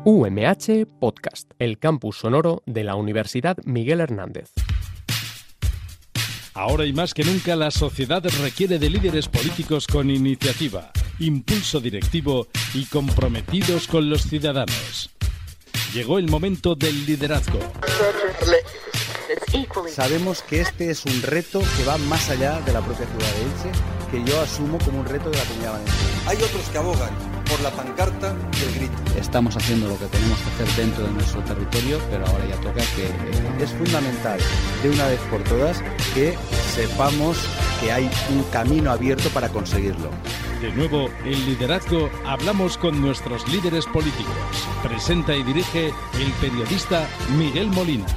UMH Podcast, el campus sonoro de la Universidad Miguel Hernández. Ahora y más que nunca la sociedad requiere de líderes políticos con iniciativa, impulso directivo y comprometidos con los ciudadanos. Llegó el momento del liderazgo. Sabemos que este es un reto que va más allá de la propia ciudad de Elche, que yo asumo como un reto de la Comunidad Valenciana. Hay otros que abogan por la pancarta y el grito. Estamos haciendo lo que tenemos que hacer dentro de nuestro territorio, pero ahora ya toca que... Es fundamental, de una vez por todas, que sepamos que hay un camino abierto para conseguirlo. De nuevo, en Liderazgo hablamos con nuestros líderes políticos. Presenta y dirige el periodista Miguel Molina.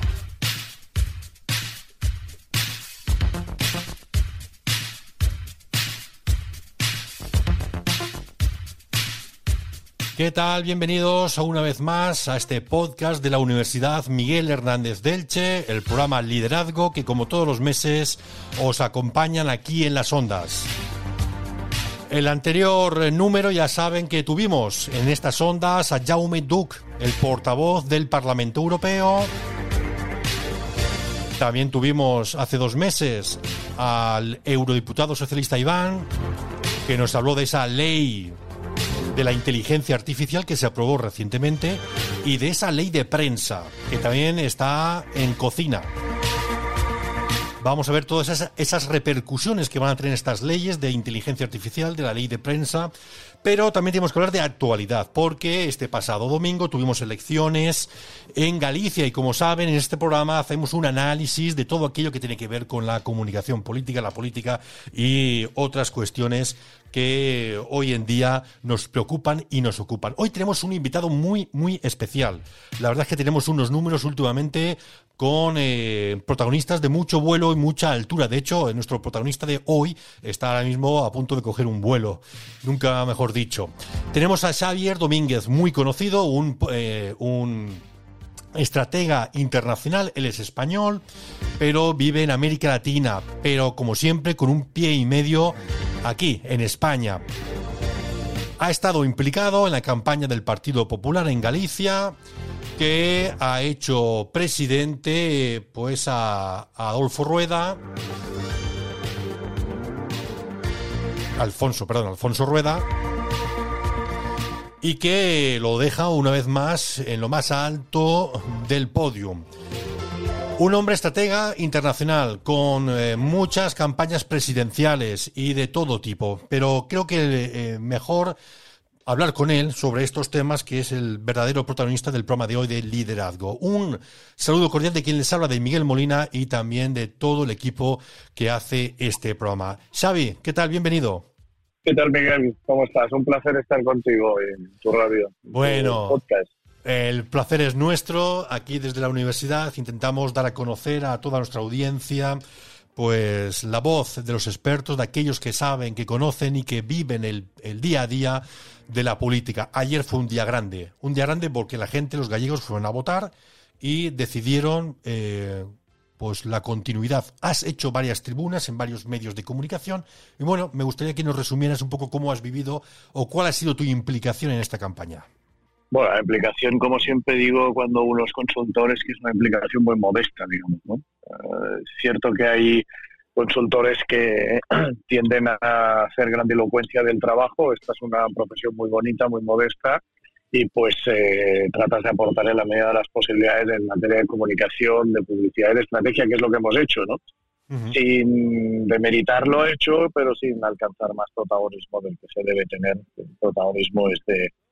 ¿Qué tal? Bienvenidos una vez más a este podcast de la Universidad Miguel Hernández de Elche, el programa Liderazgo que como todos los meses os acompañan aquí en las ondas. El anterior número ya saben que tuvimos en estas ondas a Jaume Duch, el portavoz del Parlamento Europeo. También tuvimos hace 2 meses al eurodiputado socialista Iván, que nos habló de esa ley de la inteligencia artificial que se aprobó recientemente y de esa ley de prensa que también está en cocina. Vamos a ver todas esas repercusiones que van a tener estas leyes de inteligencia artificial, de la ley de prensa, pero también tenemos que hablar de actualidad, porque este pasado domingo tuvimos elecciones en Galicia y, como saben, en este programa hacemos un análisis de todo aquello que tiene que ver con la comunicación política, la política y otras cuestiones que hoy en día nos preocupan y nos ocupan. Hoy tenemos un invitado muy, muy especial. La verdad es que tenemos unos números últimamente con protagonistas de mucho vuelo y mucha altura. De hecho, nuestro protagonista de hoy está ahora mismo a punto de coger un vuelo. Nunca mejor dicho. Tenemos a Xavier Domínguez, muy conocido, un estratega internacional. Él es español, pero vive en América Latina, pero como siempre con un pie y medio aquí, en España. Ha estado implicado en la campaña del Partido Popular en Galicia, que ha hecho presidente pues a Alfonso Rueda, y que lo deja una vez más en lo más alto del podio. Un hombre estratega internacional con muchas campañas presidenciales y de todo tipo, pero creo que mejor hablar con él sobre estos temas, que es el verdadero protagonista del programa de hoy de Liderazgo. Un saludo cordial de quien les habla, de Miguel Molina, y también de todo el equipo que hace este programa. Xavi, ¿qué tal? Bienvenido. ¿Qué tal, Miguel? ¿Cómo estás? Un placer estar contigo en tu radio. Bueno, tu podcast. El placer es nuestro. Aquí desde la universidad intentamos dar a conocer a toda nuestra audiencia pues la voz de los expertos, de aquellos que saben, que conocen y que viven el día a día de la política. Ayer fue un día grande porque la gente, los gallegos, fueron a votar y decidieron pues la continuidad. Has hecho varias tribunas en varios medios de comunicación y bueno, me gustaría que nos resumieras un poco cómo has vivido o cuál ha sido tu implicación en esta campaña. Bueno, la implicación, como siempre digo cuando uno es consultor, es que es una implicación muy modesta, digamos, ¿no? Es cierto que hay consultores que tienden a hacer grandilocuencia del trabajo. Esta es una profesión muy bonita, muy modesta, y pues tratas de aportar en la medida de las posibilidades en materia de comunicación, de publicidad y de estrategia, que es lo que hemos hecho, ¿no? Uh-huh. Sin demeritar lo hecho, pero sin alcanzar más protagonismo del que se debe tener. El protagonismo es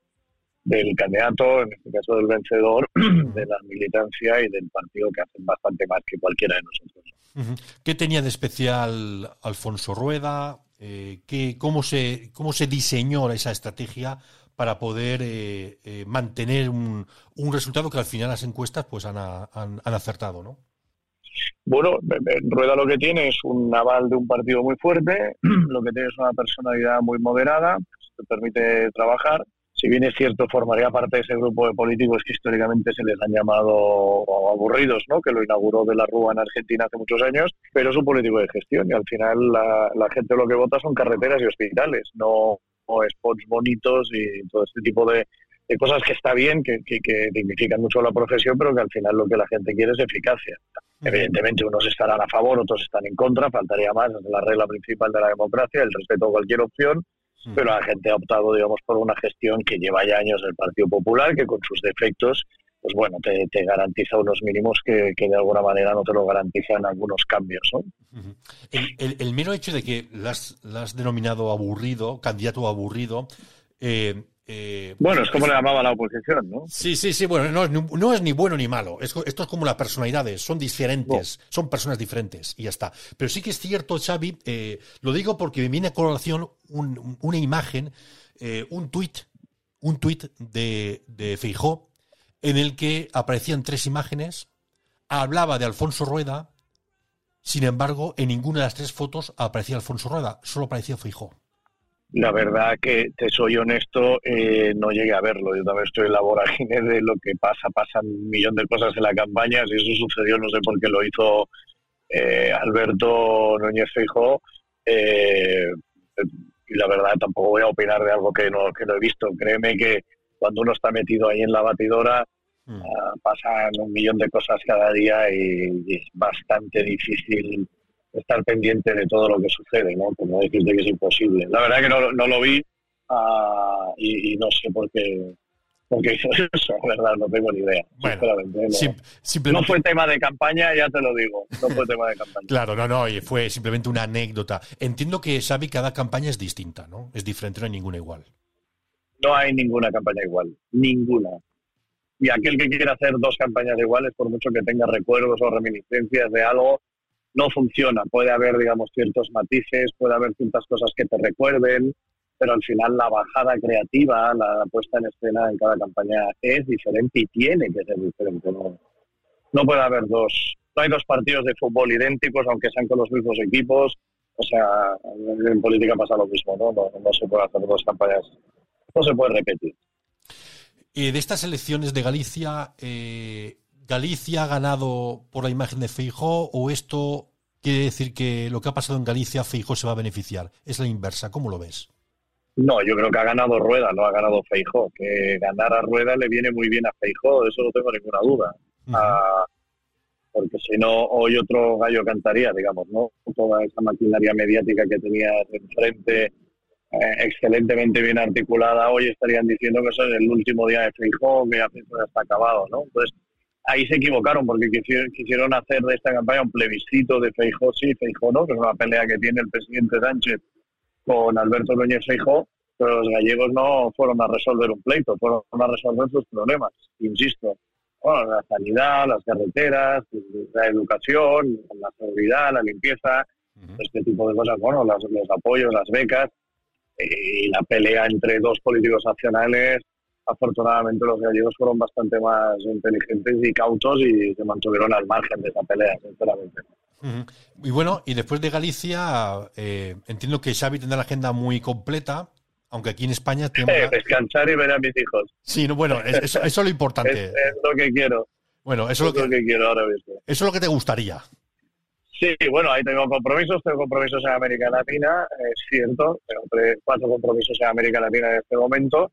del candidato, en este caso del vencedor, de la militancia y del partido, que hacen bastante más que cualquiera de nosotros. Uh-huh. ¿Qué tenía de especial Alfonso Rueda? ¿Cómo se diseñó esa estrategia para poder mantener un resultado que al final las encuestas pues han acertado, ¿no? Bueno, Rueda lo que tiene es un aval de un partido muy fuerte, lo que tiene es una personalidad muy moderada, que te permite trabajar. Si bien es cierto, formaría parte de ese grupo de políticos que históricamente se les han llamado aburridos, ¿no? Que lo inauguró De la Rúa en Argentina hace muchos años, pero es un político de gestión y al final la gente lo que vota son carreteras y hospitales, no spots bonitos y todo este tipo de cosas que está bien, que dignifican mucho la profesión, pero que al final lo que la gente quiere es eficacia. Evidentemente unos estarán a favor, otros están en contra, faltaría más, es la regla principal de la democracia, el respeto a cualquier opción, pero la gente ha optado, digamos, por una gestión que lleva ya años del Partido Popular, que con sus defectos, pues bueno, te garantiza unos mínimos que de alguna manera no te lo garantizan algunos cambios, ¿no? El mero hecho de que las has denominado aburrido, candidato aburrido, bueno, es como le llamaba la oposición, ¿no? Sí, bueno, no es ni bueno ni malo. Esto es como las personalidades, son diferentes, son personas diferentes y ya está. Pero sí que es cierto, Xavi, lo digo porque me viene a colación una imagen, un tuit de Feijóo, en el que aparecían 3 imágenes, hablaba de Alfonso Rueda, sin embargo, en ninguna de las 3 fotos aparecía Alfonso Rueda, solo aparecía Feijóo. La verdad que, te soy honesto, no llegué a verlo. Yo también estoy en la vorágine de lo que pasan un millón de cosas en la campaña. Si eso sucedió, no sé por qué lo hizo Alberto Núñez Feijóo. Y la verdad tampoco voy a opinar de algo que no he visto. Créeme que cuando uno está metido ahí en la batidora, pasan un millón de cosas cada día y es bastante difícil estar pendiente de todo lo que sucede, ¿no? Como decirte que es imposible. La verdad que no lo vi y no sé por qué hizo eso, la verdad, no tengo ni idea. Bueno, simplemente... No fue tema de campaña, ya te lo digo, no fue tema de campaña. Claro, no, y fue simplemente una anécdota. Entiendo que, Xavi, cada campaña es distinta, ¿no? Es diferente, no hay ninguna igual. No hay ninguna campaña igual, ninguna. Y aquel que quiera hacer 2 campañas iguales, por mucho que tenga recuerdos o reminiscencias de algo, no funciona. Puede haber, digamos, ciertos matices, puede haber ciertas cosas que te recuerden, pero al final la bajada creativa, la puesta en escena en cada campaña es diferente y tiene que ser diferente. No puede haber no hay 2 partidos de fútbol idénticos, aunque sean con los mismos equipos. O sea, en política pasa lo mismo, no se puede hacer 2 campañas, no se puede repetir. De estas elecciones de Galicia, ¿Galicia ha ganado por la imagen de Feijóo o esto quiere decir que lo que ha pasado en Galicia, Feijóo se va a beneficiar? Es la inversa, ¿cómo lo ves? No, yo creo que ha ganado Rueda, no ha ganado Feijóo. Que ganar a Rueda le viene muy bien a Feijóo, de eso no tengo ninguna duda. Porque si no, hoy otro gallo cantaría, digamos, ¿no? Toda esa maquinaria mediática que tenía enfrente, excelentemente bien articulada, hoy estarían diciendo que eso es el último día de Feijóo, que ya está acabado, ¿no? Entonces, ahí se equivocaron porque quisieron hacer de esta campaña un plebiscito de Feijóo sí, Feijóo no, que es una pelea que tiene el presidente Sánchez con Alberto Núñez Feijóo, pero los gallegos no fueron a resolver un pleito, fueron a resolver sus problemas, insisto. Bueno, la sanidad, las carreteras, la educación, la seguridad, la limpieza, este tipo de cosas, bueno, los apoyos, las becas, y la pelea entre 2 políticos nacionales. Afortunadamente los gallegos fueron bastante más inteligentes y cautos y se mantuvieron al margen de esa pelea, sinceramente. Y bueno, y después de Galicia, entiendo que Xavi tendrá la agenda muy completa, aunque aquí en España tenemos... Descansar y ver a mis hijos. Sí, no, bueno, eso es lo importante. Es lo que quiero. Bueno, eso es lo que quiero ahora mismo. Eso es lo que te gustaría. Sí, bueno, ahí tengo compromisos en América Latina, es cierto, tengo 4 compromisos en América Latina en este momento.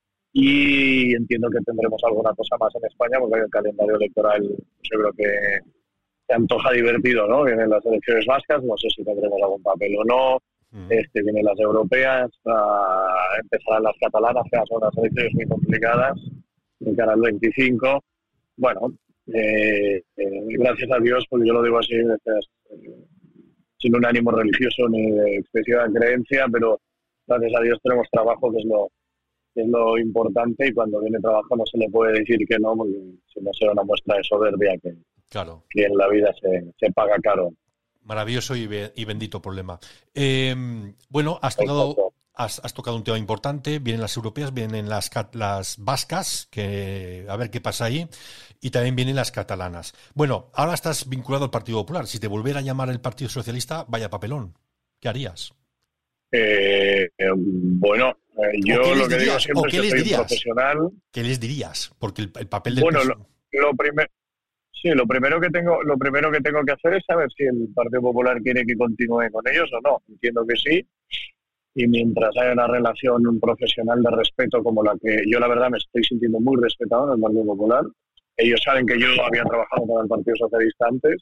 Y entiendo que tendremos alguna cosa más en España, porque el calendario electoral yo creo que se antoja divertido, ¿no? Vienen las elecciones vascas, no sé si tendremos algún papel o no. Vienen las europeas, empezarán las catalanas, que son unas elecciones muy complicadas, de cara al 25. Bueno, gracias a Dios, porque yo lo digo así, sin un ánimo religioso ni de excesiva creencia, pero gracias a Dios tenemos trabajo, que es lo importante, y cuando viene trabajo no se le puede decir que no, porque si no será una muestra de soberbia que en la vida se paga caro. Maravilloso y bendito problema. Bueno, has tocado un tema importante. Vienen las europeas, vienen las vascas, que a ver qué pasa ahí, y también vienen las catalanas. Bueno, ahora estás vinculado al Partido Popular. Si te volviera a llamar el Partido Socialista, vaya papelón. ¿Qué harías? Bueno, yo lo que digo siempre es que soy un profesional. ¿Qué les dirías? Porque el papel del... Bueno, lo primero que tengo que hacer es saber si el Partido Popular quiere que continúe con ellos o no. Entiendo que sí. y mientras haya una relación profesional de respeto como la que yo, la verdad, me estoy sintiendo muy respetado en el Partido Popular. Ellos saben que yo había trabajado para el Partido Socialista antes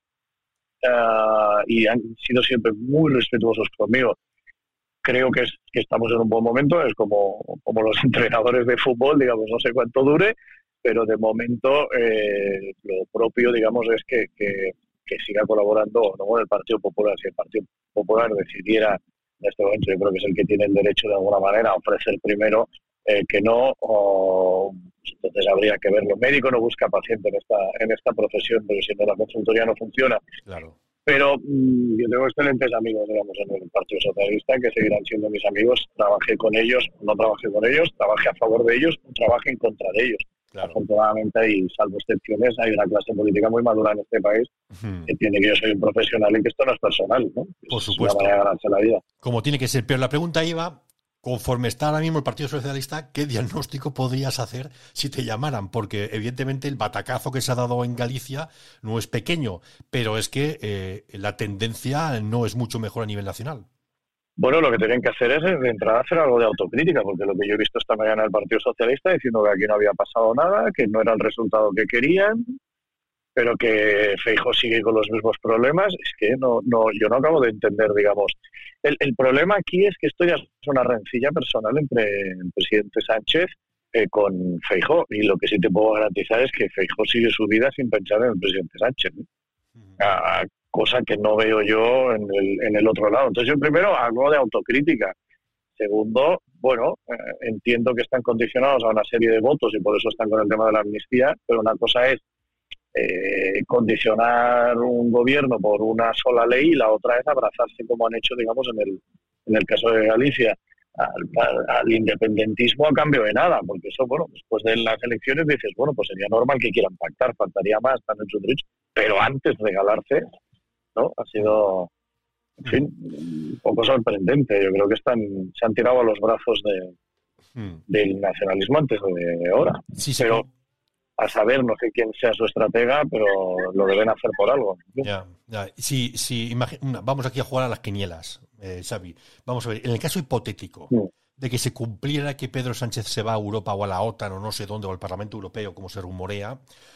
y han sido siempre muy respetuosos conmigo. Creo que estamos en un buen momento, es como los entrenadores de fútbol, digamos, no sé cuánto dure, pero de momento lo propio, digamos, es que siga colaborando no con el Partido Popular. Si el Partido Popular decidiera en este momento, yo creo que es el que tiene el derecho de alguna manera a ofrecer primero que no, entonces habría que verlo. Médico no busca paciente en esta profesión, pero si no, la consultoría no funciona. Claro. Pero yo tengo excelentes amigos, digamos, en el Partido Socialista, que seguirán siendo mis amigos. Trabajé con ellos, no trabajé con ellos, trabajé a favor de ellos, trabajé en contra de ellos. Claro. Afortunadamente, y salvo excepciones, hay una clase política muy madura en este país que entiende que yo soy un profesional y que esto no es personal, ¿no? Por supuesto. Es una manera de ganarse la vida. Como tiene que ser. Pero la pregunta iba, conforme está ahora mismo el Partido Socialista, ¿qué diagnóstico podrías hacer si te llamaran? Porque evidentemente el batacazo que se ha dado en Galicia no es pequeño, pero es que la tendencia no es mucho mejor a nivel nacional. Bueno, lo que tienen que hacer es de entrada hacer algo de autocrítica, porque lo que yo he visto esta mañana del Partido Socialista diciendo que aquí no había pasado nada, que no era el resultado que querían, pero que Feijóo sigue con los mismos problemas, es que yo no acabo de entender, digamos. El problema aquí es que esto ya es una rencilla personal entre el presidente Sánchez con Feijóo, y lo que sí te puedo garantizar es que Feijóo sigue su vida sin pensar en el presidente Sánchez, ¿no? Cosa que no veo yo en el otro lado. Entonces yo primero hago de autocrítica. Segundo, bueno, entiendo que están condicionados a una serie de votos y por eso están con el tema de la amnistía, pero una cosa es condicionar un gobierno por una sola ley y la otra es abrazarse, como han hecho, digamos, en el caso de Galicia, al independentismo a cambio de nada, porque eso, bueno, después de las elecciones dices, bueno, pues sería normal que quieran pactar, faltaría más, están en su derecho, pero antes regalarse, ¿no? Ha sido, en fin, un poco sorprendente. Yo creo que se han tirado a los brazos del nacionalismo antes de ahora. Sí, pero a saber, no sé quién sea su estratega, pero lo deben hacer por algo. Ya. Sí, vamos aquí a jugar a las quinielas, Xavi. Vamos a ver, en el caso hipotético de que se cumpliera que Pedro Sánchez se va a Europa o a la OTAN o no sé dónde, o al Parlamento Europeo, como se rumorea,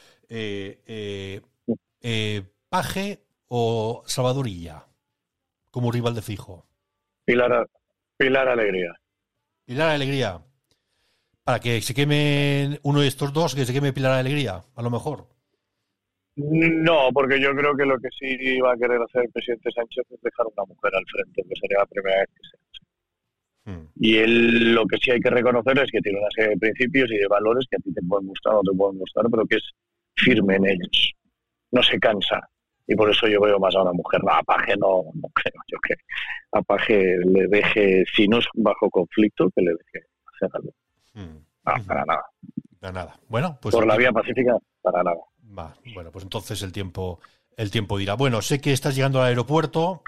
Paje o Salvador Illa como rival de Feijóo. Pilar Alegría. Pilar Alegría. Para que se queme uno de estos dos, que se queme Pilar Alegría, a lo mejor. No, porque yo creo que lo que sí va a querer hacer el presidente Sánchez es dejar una mujer al frente, que sería la primera vez que se hace. Y él lo que sí hay que reconocer es que tiene una serie de principios y de valores que a ti te pueden gustar o no te pueden gustar, pero que es firme en ellos. No se cansa. Y por eso yo veo más a una mujer. No, a Paje no creo yo que a Paje le deje, si no es bajo conflicto, que le deje hacer algo. Para nada. Para nada. Bueno, pues por la vía pacífica, para nada. Bueno, pues entonces el tiempo dirá. Bueno, sé que estás llegando al aeropuerto.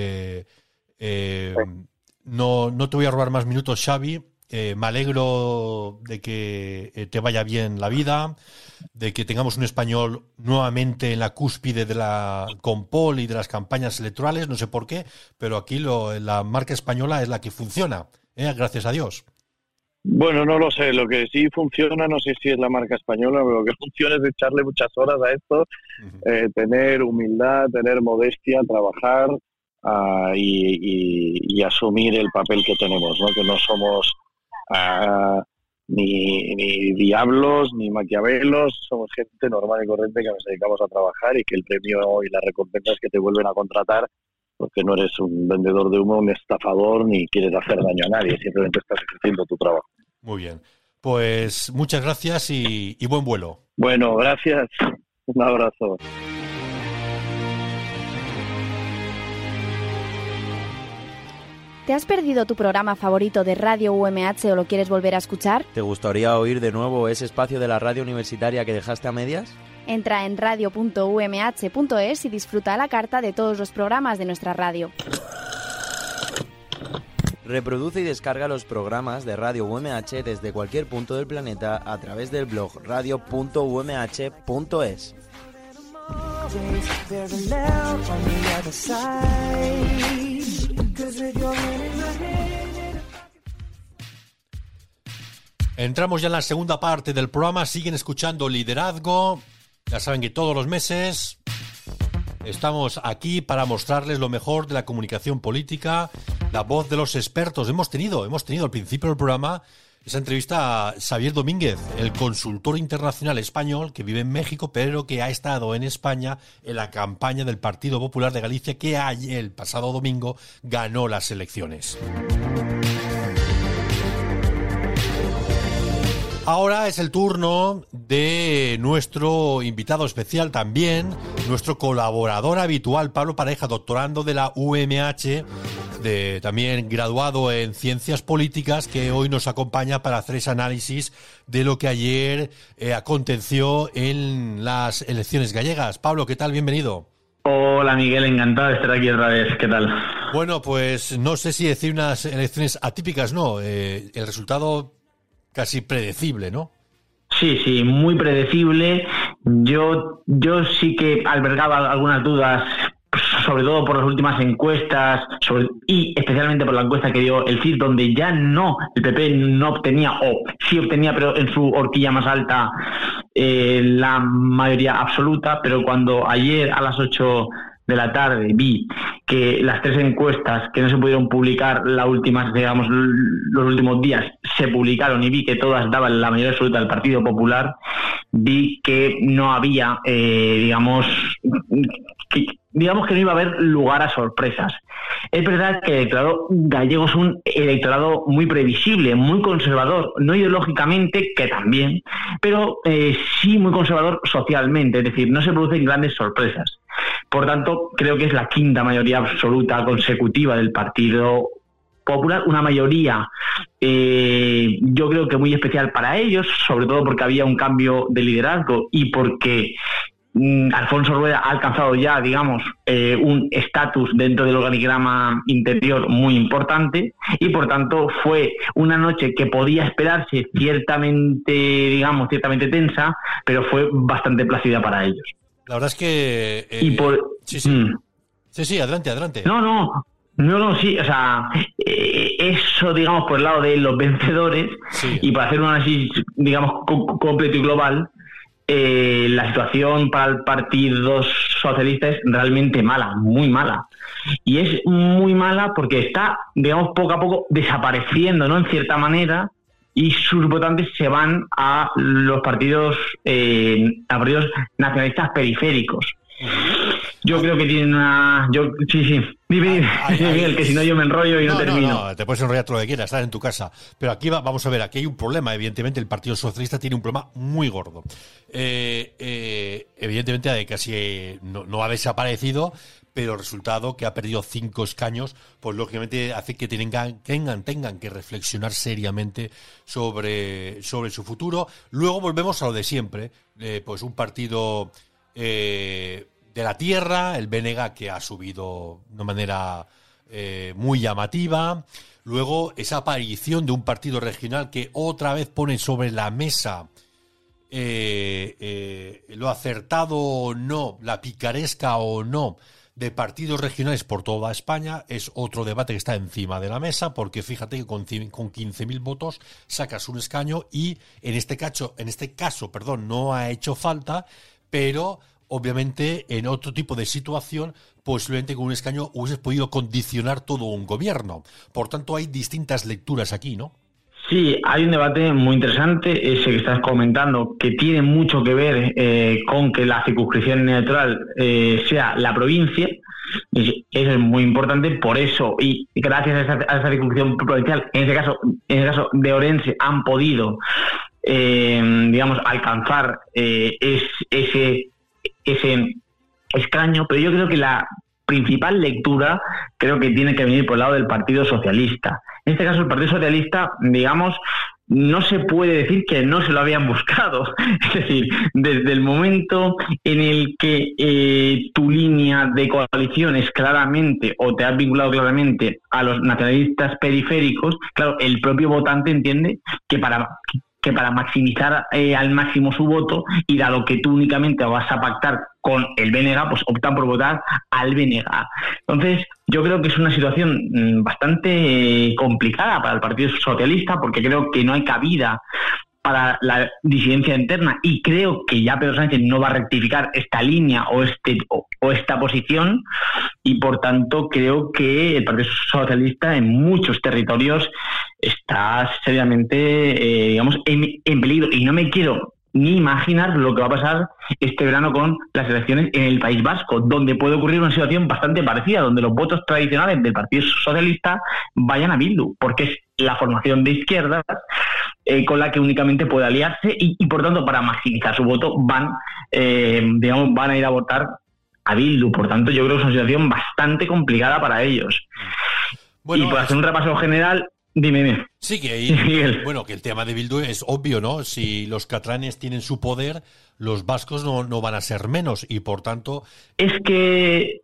No te voy a robar más minutos, Xavi. Me alegro de que te vaya bien la vida, de que tengamos un español nuevamente en la cúspide de la Compol y de las campañas electorales. No sé por qué, pero aquí la marca española es la que funciona, gracias a Dios. Bueno, no lo sé. Lo que sí funciona, no sé si es la marca española, pero lo que funciona es echarle muchas horas a esto, tener humildad, tener modestia, trabajar y asumir el papel que tenemos, ¿no? Que no somos ni diablos, ni maquiavelos, somos gente normal y corriente que nos dedicamos a trabajar y que el premio y las recompensas que te vuelven a contratar, porque no eres un vendedor de humo, un estafador, ni quieres hacer daño a nadie, simplemente estás ejerciendo tu trabajo. Muy bien, pues muchas gracias y buen vuelo. Bueno, gracias, un abrazo. ¿Te has perdido tu programa favorito de Radio UMH o lo quieres volver a escuchar? ¿Te gustaría oír de nuevo ese espacio de la radio universitaria que dejaste a medias? Entra en radio.umh.es y disfruta a la carta de todos los programas de nuestra radio. Reproduce y descarga los programas de Radio UMH desde cualquier punto del planeta a través del blog radio.umh.es. Entramos ya en la segunda parte del programa. Siguen escuchando Liderazgo. Ya saben que todos los meses estamos aquí para mostrarles lo mejor de la comunicación política, la voz de los expertos. Hemos tenido al principio del programa esa entrevista a Xavier Domínguez, el consultor internacional español que vive en México, pero que ha estado en España en la campaña del Partido Popular de Galicia, que ayer, el pasado domingo, ganó las elecciones. Ahora es el turno de nuestro invitado especial también, nuestro colaborador habitual, Pablo Pareja, doctorando de la UMH, también graduado en Ciencias Políticas, que hoy nos acompaña para hacer ese análisis de lo que ayer aconteció en las elecciones gallegas. Pablo, ¿qué tal? Bienvenido. Hola Miguel, encantado de estar aquí otra vez. ¿Qué tal? Bueno, pues no sé si decir unas elecciones atípicas, no. El resultado casi predecible, ¿no? Sí, muy predecible. Yo sí que albergaba algunas dudas, sobre todo por las últimas encuestas, y especialmente por la encuesta que dio el CIS, donde ya el PP no obtenía, o sí obtenía, pero en su horquilla más alta, la mayoría absoluta. Pero cuando ayer a las 8 de la tarde vi que las 3 encuestas que no se pudieron publicar, las últimas, digamos, los últimos días, se publicaron, y vi que todas daban la mayoría absoluta al Partido Popular, vi que no había, digamos que no iba a haber lugar a sorpresas. Es verdad que el electorado gallego es un electorado muy previsible, muy conservador, no ideológicamente, que también, pero sí muy conservador socialmente, es decir, no se producen grandes sorpresas. Por tanto, creo que es la quinta mayoría absoluta consecutiva del Partido Popular, una mayoría yo creo que muy especial para ellos, sobre todo porque había un cambio de liderazgo y porque Alfonso Rueda ha alcanzado ya, digamos, un estatus dentro del organigrama interior muy importante, y por tanto fue una noche que podía esperarse ciertamente tensa, pero fue bastante plácida para ellos. La verdad es que... Sí, adelante. No, sí, o sea, eso, digamos, por el lado de los vencedores, sí. Y para hacer un análisis, digamos, completo y global, la situación para el Partido Socialista es realmente mala, muy mala. Y es muy mala porque está, digamos, poco a poco desapareciendo, ¿no?, en cierta manera, y sus votantes se van a los partidos nacionalistas periféricos. Yo creo que tienen una... Miguel, que si no yo me enrollo y no termino. No, te puedes enrollar todo lo que quieras, estás en tu casa. Pero aquí vamos a ver, aquí hay un problema. Evidentemente el Partido Socialista tiene un problema muy gordo. Evidentemente casi no ha desaparecido, pero el resultado, que ha perdido 5 escaños, pues lógicamente hace que tengan que reflexionar seriamente sobre su futuro. Luego volvemos a lo de siempre, pues un partido de la tierra, el BNG, que ha subido de una manera muy llamativa. Luego esa aparición de un partido regional que otra vez pone sobre la mesa lo acertado o no, la picaresca o no de partidos regionales por toda España. Es otro debate que está encima de la mesa, porque fíjate que con 15.000 votos sacas un escaño, y en este caso, no ha hecho falta, pero obviamente en otro tipo de situación, posiblemente con un escaño hubieses podido condicionar todo un gobierno. Por tanto, hay distintas lecturas aquí, ¿no? Sí, hay un debate muy interesante, ese que estás comentando, que tiene mucho que ver con que la circunscripción electoral sea la provincia. Eso es muy importante. Por eso, y gracias a esa circunscripción provincial, en ese caso de Orense, han podido, digamos, alcanzar ese escaño. Pero yo creo que la principal lectura creo que tiene que venir por el lado del Partido Socialista. En este caso, el Partido Socialista, digamos, no se puede decir que no se lo habían buscado. Es decir, desde el momento en el que tu línea de coalición es claramente, o te has vinculado claramente a los nacionalistas periféricos, claro, el propio votante entiende que que para maximizar al máximo su voto, y dado que tú únicamente vas a pactar con el BNG, pues optan por votar al BNG. Entonces, yo creo que es una situación bastante complicada para el Partido Socialista, porque creo que no hay cabida para la disidencia interna, y creo que ya Pedro Sánchez no va a rectificar esta línea o esta posición, y por tanto creo que el Partido Socialista en muchos territorios está seriamente digamos en peligro, y no me quiero ni imaginar lo que va a pasar este verano con las elecciones en el País Vasco, donde puede ocurrir una situación bastante parecida, donde los votos tradicionales del Partido Socialista vayan a Bildu, porque es la formación de izquierdas con la que únicamente puede aliarse, y por tanto para maximizar su voto van a ir a votar a Bildu. Por tanto, yo creo que es una situación bastante complicada para ellos. Bueno, y por hacer un repaso general, dime. Sí, que ahí, bueno, que el tema de Bildu es obvio, ¿no? Si los catalanes tienen su poder, los vascos no van a ser menos, y por tanto... Es que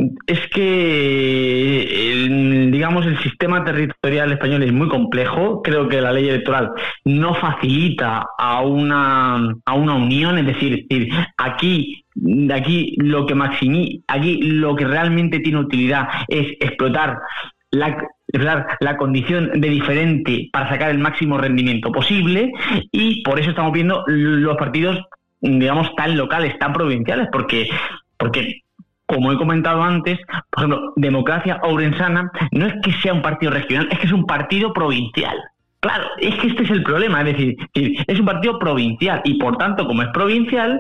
digamos, el sistema territorial español es muy complejo. Creo que la ley electoral no facilita a una unión, es decir, aquí lo que realmente tiene utilidad es explotar la condición de diferente para sacar el máximo rendimiento posible, y por eso estamos viendo los partidos, digamos, tan locales, tan provinciales, porque como he comentado antes, por ejemplo, Democracia Ourensana no es que sea un partido regional, es que es un partido provincial. Claro, es que este es el problema, es decir, es un partido provincial, y por tanto, como es provincial,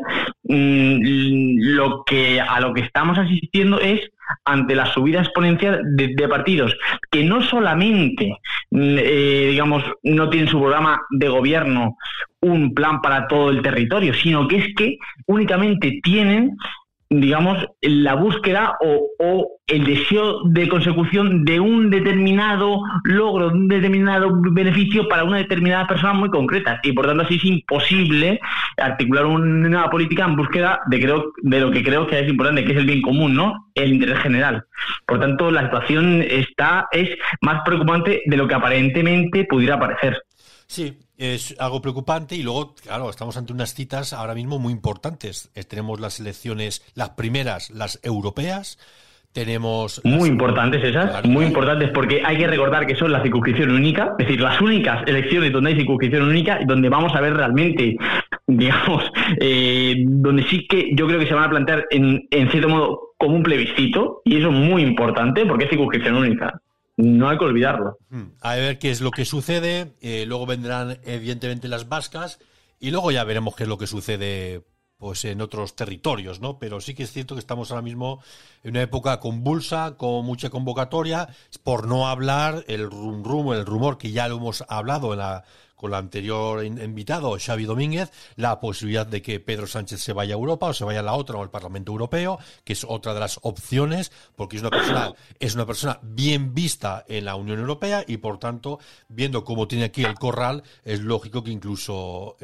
lo que estamos asistiendo es ante la subida exponencial de partidos que no solamente, digamos, no tienen su programa de gobierno un plan para todo el territorio, sino que es que únicamente tienen, digamos, la búsqueda o el deseo de consecución de un determinado logro, de un determinado beneficio para una determinada persona muy concreta, y por tanto así es imposible articular una política en búsqueda de lo que creo que es importante, que es el bien común, ¿no? El interés general. Por tanto, la situación es más preocupante de lo que aparentemente pudiera parecer. Sí, es algo preocupante, y luego, claro, estamos ante unas citas ahora mismo muy importantes. Tenemos las elecciones, las primeras, las europeas, tenemos... Muy importantes esas, claro, muy importantes, porque hay que recordar que son la circunscripción única, es decir, las únicas elecciones donde hay circunscripción única, y donde vamos a ver realmente, digamos, donde sí que yo creo que se van a plantear en cierto modo como un plebiscito, y eso es muy importante porque es circunscripción única. No hay que olvidarlo. A ver qué es lo que sucede. Luego vendrán, evidentemente, las vascas, y luego ya veremos qué es lo que sucede, pues, en otros territorios, ¿no? Pero sí que es cierto que estamos ahora mismo en una época convulsa, con mucha convocatoria, por no hablar el rumor que ya lo hemos hablado con el anterior invitado, Xavi Domínguez, la posibilidad de que Pedro Sánchez se vaya a Europa, o se vaya a la otra, o al Parlamento Europeo, que es otra de las opciones, porque es una persona bien vista en la Unión Europea, y por tanto, viendo cómo tiene aquí el corral, es lógico que incluso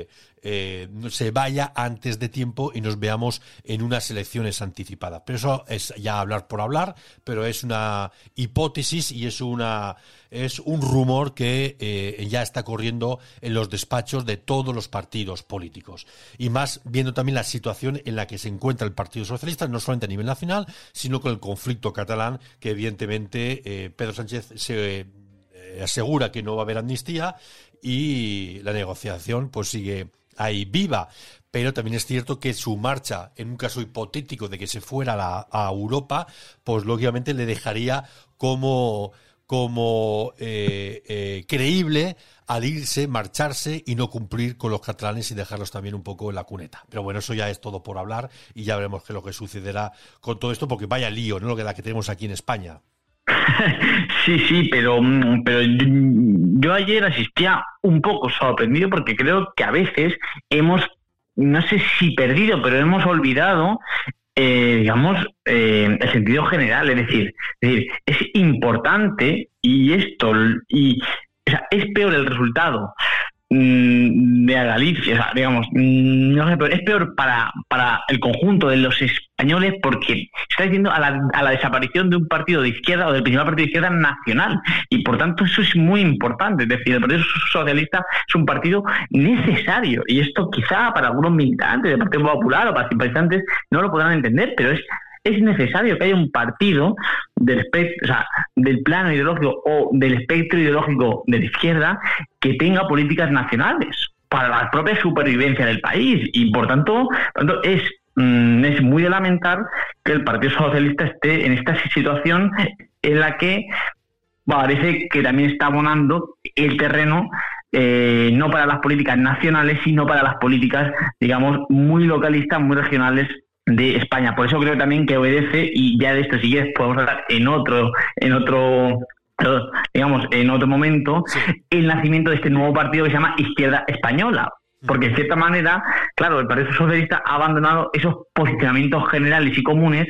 se vaya antes de tiempo y nos veamos en unas elecciones anticipadas. Pero eso es ya hablar por hablar, pero es una hipótesis, y es un rumor que ya está corriendo en los despachos de todos los partidos políticos, y más viendo también la situación en la que se encuentra el Partido Socialista, no solamente a nivel nacional, sino con el conflicto catalán, que evidentemente Pedro Sánchez se asegura que no va a haber amnistía, y la negociación pues sigue ahí viva. Pero también es cierto que su marcha, en un caso hipotético de que se fuera a Europa, pues lógicamente le dejaría como creíble al irse, marcharse y no cumplir con los catalanes, y dejarlos también un poco en la cuneta. Pero bueno, eso ya es todo por hablar, y ya veremos qué es lo que sucederá con todo esto, porque vaya lío, ¿no? Lo que tenemos aquí en España. Sí, pero yo ayer asistía un poco sorprendido, porque creo que a veces no sé si perdido, pero hemos olvidado digamos, el sentido general, es decir, es importante, o sea, es peor el resultado de Galicia, o sea, digamos, no sé, pero es peor para el conjunto de los españoles, porque está yendo a la desaparición de un partido de izquierda o del principal partido de izquierda nacional, y por tanto eso es muy importante. Es decir, el Partido Socialista es un partido necesario, y esto quizá para algunos militantes del Partido Popular o para simpatizantes no lo podrán entender, pero es necesario que haya un partido del plano ideológico o del espectro ideológico de la izquierda que tenga políticas nacionales para la propia supervivencia del país, y por tanto es muy de lamentar que el Partido Socialista esté en esta situación en la que parece que también está abonando el terreno no para las políticas nacionales, sino para las políticas, digamos, muy localistas, muy regionales de España. Por eso creo también que obedece, y ya de esto si quieres podemos hablar en otro momento, sí, el nacimiento de este nuevo partido que se llama Izquierda Española. Porque en cierta manera, claro, el Partido Socialista ha abandonado esos posicionamientos generales y comunes,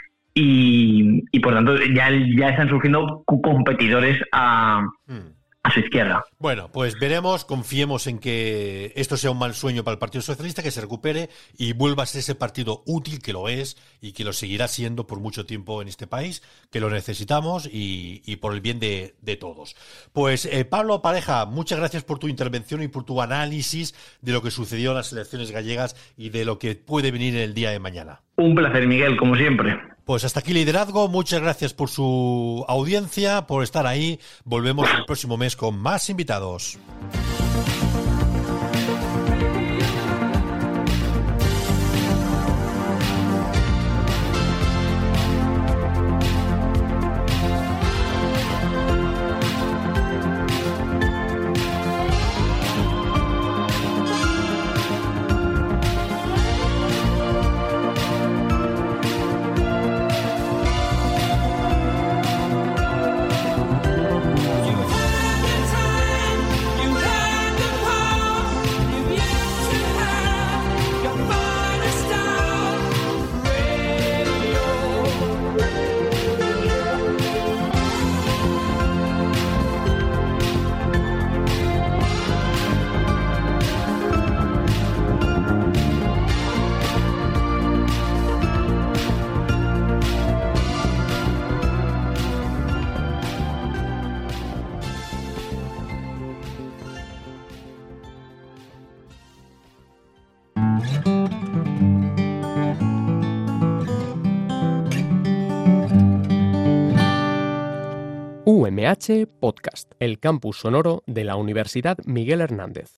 y por tanto ya están surgiendo competidores a su izquierda. Bueno, pues veremos, confiemos en que esto sea un mal sueño para el Partido Socialista, que se recupere y vuelva a ser ese partido útil, que lo es y que lo seguirá siendo por mucho tiempo en este país, que lo necesitamos y por el bien de todos. Pues Pablo Pareja, muchas gracias por tu intervención y por tu análisis de lo que sucedió en las elecciones gallegas y de lo que puede venir en el día de mañana. Un placer, Miguel, como siempre. Pues hasta aquí Liderazgo, muchas gracias por su audiencia, por estar ahí. Volvemos el próximo mes con más invitados. UMH Podcast, el campus sonoro de la Universidad Miguel Hernández.